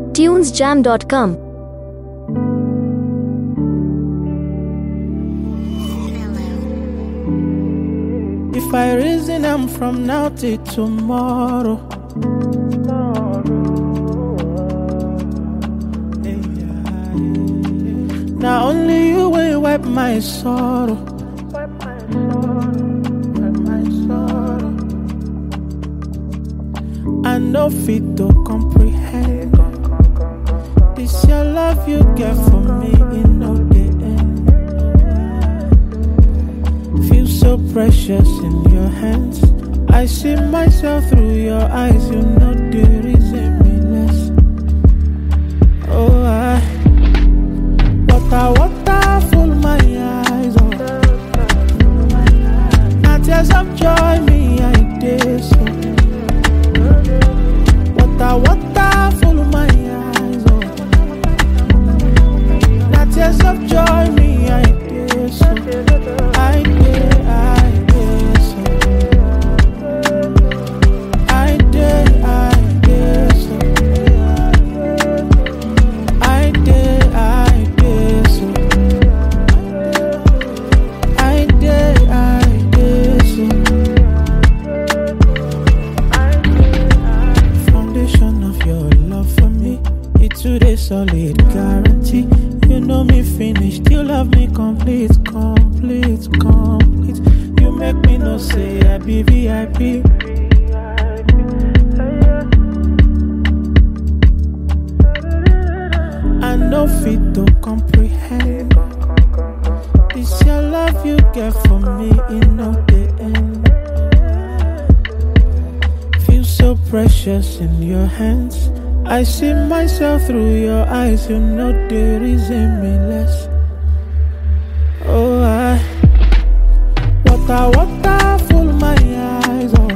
tunesjam.com. If I reason I'm from now till tomorrow, now only you will wipe my sorrow. I no fit to comprehend this your love you get for me in no day end. Feel so precious in your hands. I see myself through your eyes. You know the reason me less. Oh, water full my eyes. Oh, now tears of joy me I did so. Water full my eyes. Oh, now tears of joy me I did so. I did so. I did so. I did so. I did so. Foundation of your love for me, it's today solid guarantee. You know me finished, you love me complete. You make me no say I be VIP. I no fit to comprehend this your love you get for me in no day end. Feel so precious in your hands. I see myself through your eyes. You know the reason me less. Oh, water full my eyes. Oh,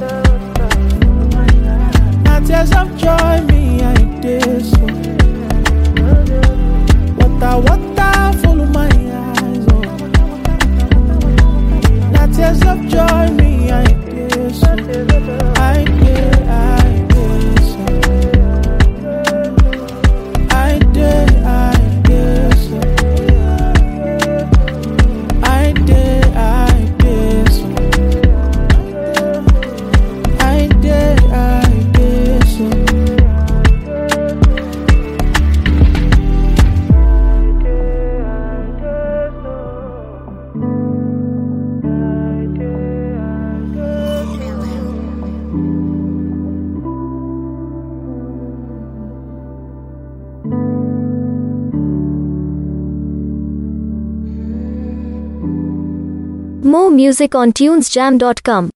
now tears of joy me I did so. Water full my eyes. Oh, now tears of joy me I did so. I did so. I did so. I did so. I did so. More music on tunesjam.com.